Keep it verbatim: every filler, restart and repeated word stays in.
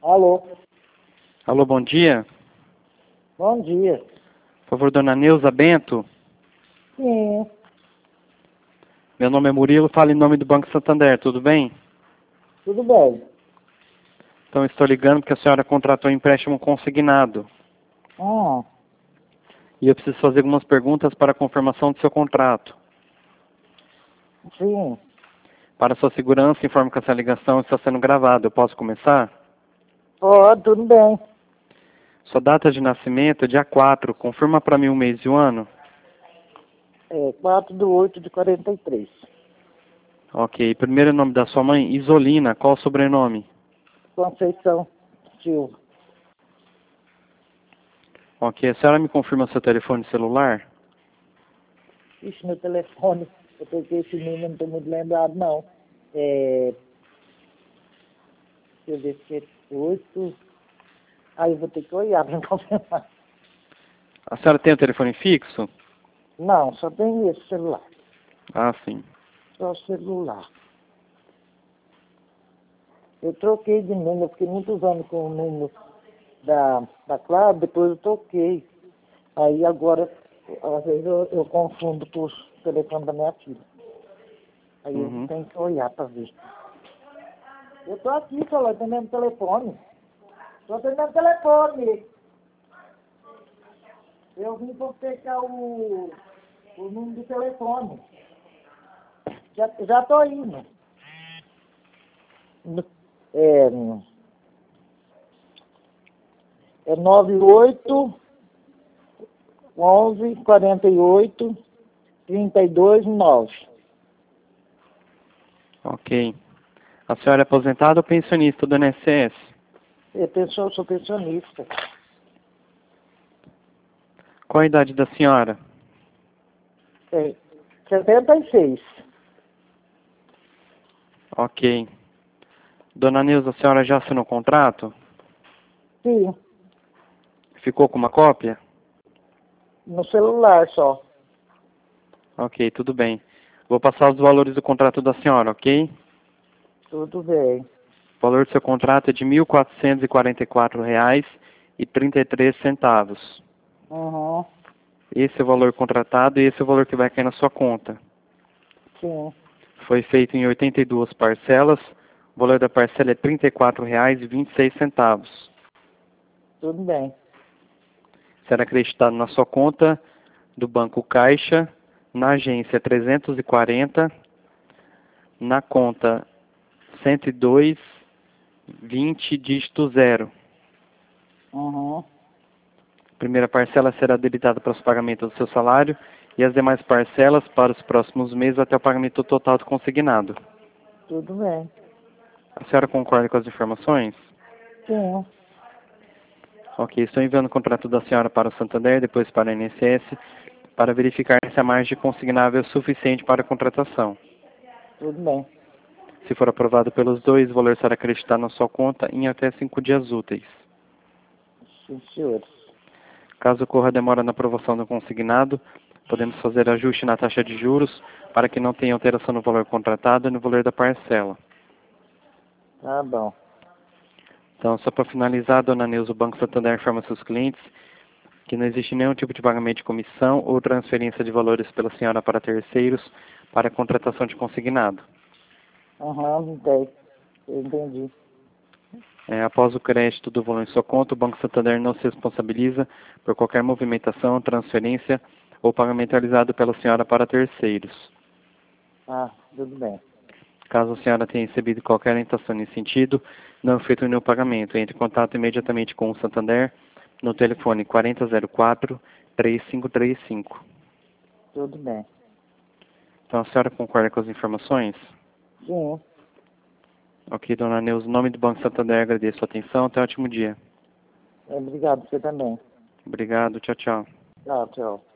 Alô? Alô, bom dia. Bom dia. Por favor, dona Neuza Bento. Sim, Meu nome é Murilo, falo em nome do Banco Santander, tudo bem? tudo bem. Então, estou ligando porque a senhora contratou um empréstimo consignado. Ah, E eu preciso fazer algumas perguntas para a confirmação do seu contrato. sim. Para sua segurança, informo que essa ligação está sendo gravada. Eu posso começar? Pode, tudo bem. Sua data de nascimento é dia quatro. Confirma para mim o mês e o ano. É quatro de oito de quarenta e três. Ok. Primeiro nome da sua mãe, Isolina. Qual o sobrenome? Conceição Silva. Ok. A senhora me confirma seu telefone celular? Ixi, meu telefone. Eu peguei esse número, não estou muito lembrado, não. É... Deixa eu ver se é oito. Aí eu vou ter que olhar para confirmar. A senhora tem o telefone fixo? Não, só tem esse celular. Ah, sim. Só o celular. Eu troquei de número, eu fiquei muitos anos com o número da, da Claro, depois eu troquei. Aí agora, às vezes eu, eu confundo com o telefone da minha filha. Aí eu Uhum. tenho que olhar para ver. Eu tô aqui, celular, atendendo o telefone. Tô atendendo o telefone. Eu vim para pegar o, o número do telefone. Já, já tô indo. É, é nove oito, onze, quarenta e oito, trinta e dois, nove. Ok. A senhora é aposentada ou pensionista do I N S S? Eu penso- sou pensionista. Qual a idade da senhora? É, setenta e seis. Ok. Dona Neuza, a senhora já assinou o contrato? Sim, Ficou com uma cópia? no celular só. Ok, tudo bem. Vou passar os valores do contrato da senhora, ok? Tudo bem. O valor do seu contrato é de mil quatrocentos e quarenta e quatro reais e trinta e três centavos. Uhum, Esse é o valor contratado e esse é o valor que vai cair na sua conta. sim, Foi feito em oitenta e duas parcelas. O valor da parcela é trinta e quatro reais e vinte e seis centavos. tudo bem. Será acreditado na sua conta do Banco Caixa, na agência trezentos e quarenta, na conta cento e dois, vinte, dígito zero. Uhum, A primeira parcela será debitada para os pagamentos do seu salário e as demais parcelas para os próximos meses até o pagamento total do consignado. tudo bem. A senhora concorda com as informações? Sim, Ok, estou enviando o contrato da senhora para o Santander, depois para a I N S S, para verificar se a margem consignável é suficiente para a contratação. tudo bem. Se for aprovado pelos dois, o valor será acreditado na sua conta em até cinco dias úteis. Sim, senhores. Caso ocorra demora na aprovação do consignado, podemos fazer ajuste na taxa de juros para que não tenha alteração no valor contratado e no valor da parcela. Tá bom. Então, só para finalizar, dona Neuza, o Banco Santander informa seus clientes que não existe nenhum tipo de pagamento de comissão ou transferência de valores pela senhora para terceiros para a contratação de consignado. Aham, entendi. Eu entendi. É, após o crédito do valor em sua conta, o Banco Santander não se responsabiliza por qualquer movimentação, transferência ou pagamento realizado pela senhora para terceiros. Ah, tudo bem. Caso a senhora tenha recebido qualquer orientação nesse sentido, não feito nenhum pagamento, entre em contato imediatamente com o Santander no telefone quatro zero quatro, três cinco três cinco. Tudo bem. Então a senhora concorda com as informações? Sim. Ok, dona Neuza, em nome do Banco Santander, agradeço a atenção. Até um ótimo dia. Obrigado, você também. Obrigado, tchau, tchau. Tchau, tchau.